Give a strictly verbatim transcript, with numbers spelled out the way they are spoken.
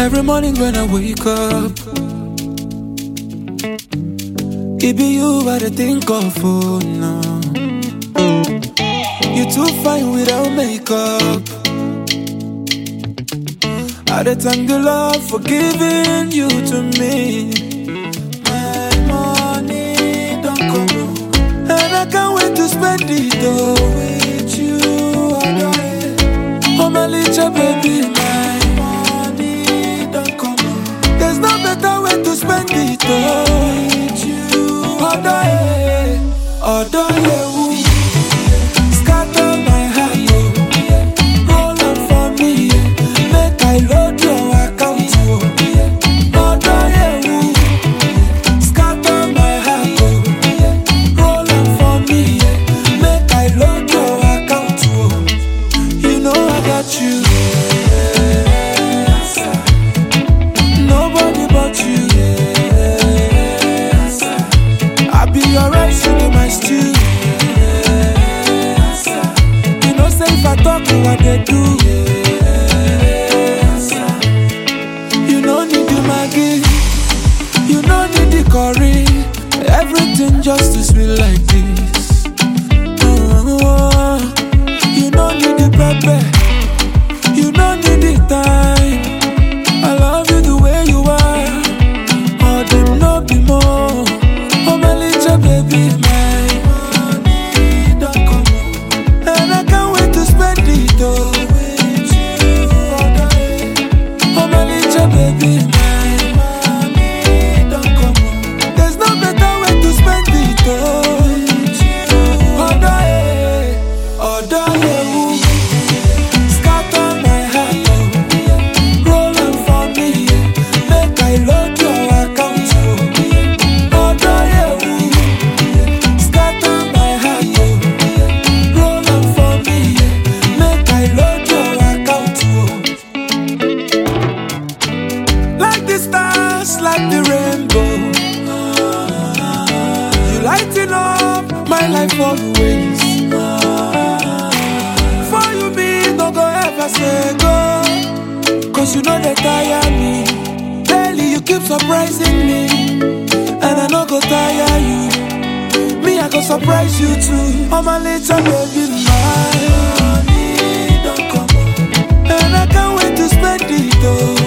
Every morning when I wake up, it be you I dey think of, oh no. You too fine without makeup. I dey thank the Lord for giving you to me. My money don't come, and I can't wait to spend it all with you. Oh my little baby, my money don't come. There's no better way to spend it all with you. Odo ye, odo ye, woo. Scatter my heart, oh. Roll up for me, yeah. Make I load your account, oh. Odo ye, woo. Scatter my heart, oh. Roll up for me, yeah. Make I load your account, oh. You know I got you. Nobody but you. I be your rice, you be my stew. You know say if I talk, you what they do. You know need the Maggi, you know need the curry. Everything just to sweet like this. Oh, you know need the pepper, you know need the time. I love you the way you are. All them no be more. Oh my little baby, my money don't come, and I can't wait to spend it all with you. Oh my little baby, my money don't come. There's no better way to spend it all with you. Odo ye, odo ye, woo. Scatter my heart, oh. Roll up for me, yeah. Make I load your account, oh. Odo ye, woo. Scatter my heart, oh. Roll up for me, yeah. Make I load your account, oh. Like the stars, like the rainbow, you lighting up my life always. For you me, don't go ever say go, cause you know they tire me. Daily you keep surprising me, and I no go tire you. Me, I go surprise you too. Oh my little baby, my money don't come, and I can't wait to spend it all